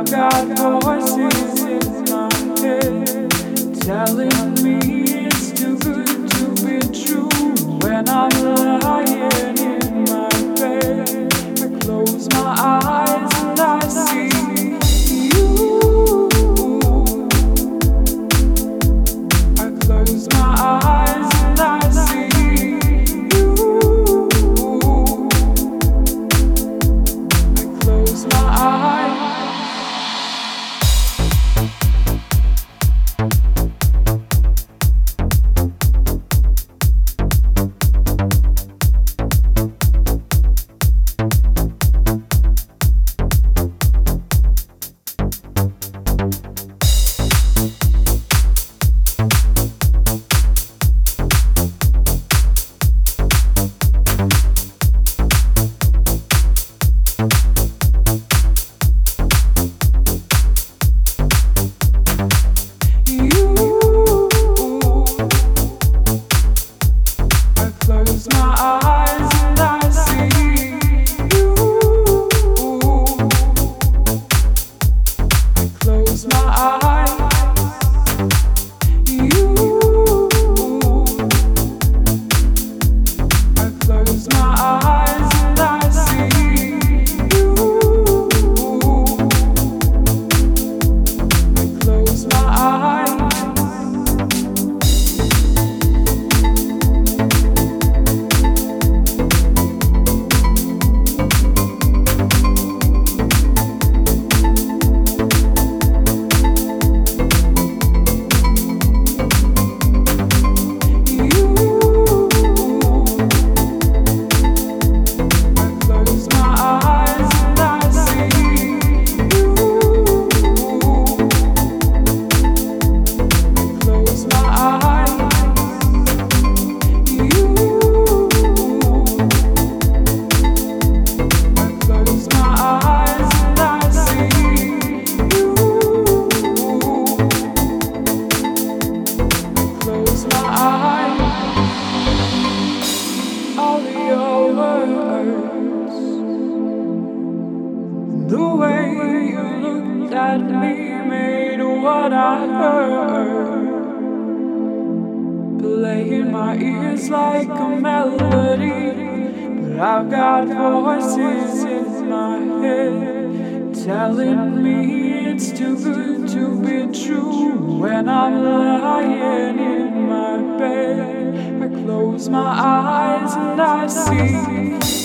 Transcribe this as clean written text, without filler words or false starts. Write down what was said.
I've got voices in my head telling me it's too good to be true. When I'm lying in my bed, I close my eyes and I see you. I close my eyes and I see you. I close my eyes. Close my eyes and I see you. I close my eyes. You. I close my eyes and I see you. I close my eyes. The way you looked at me made what I heard play in my ears like a melody. But I've got voices in my head telling me it's too good to be true. When I'm lying in my bed, I close my eyes and I see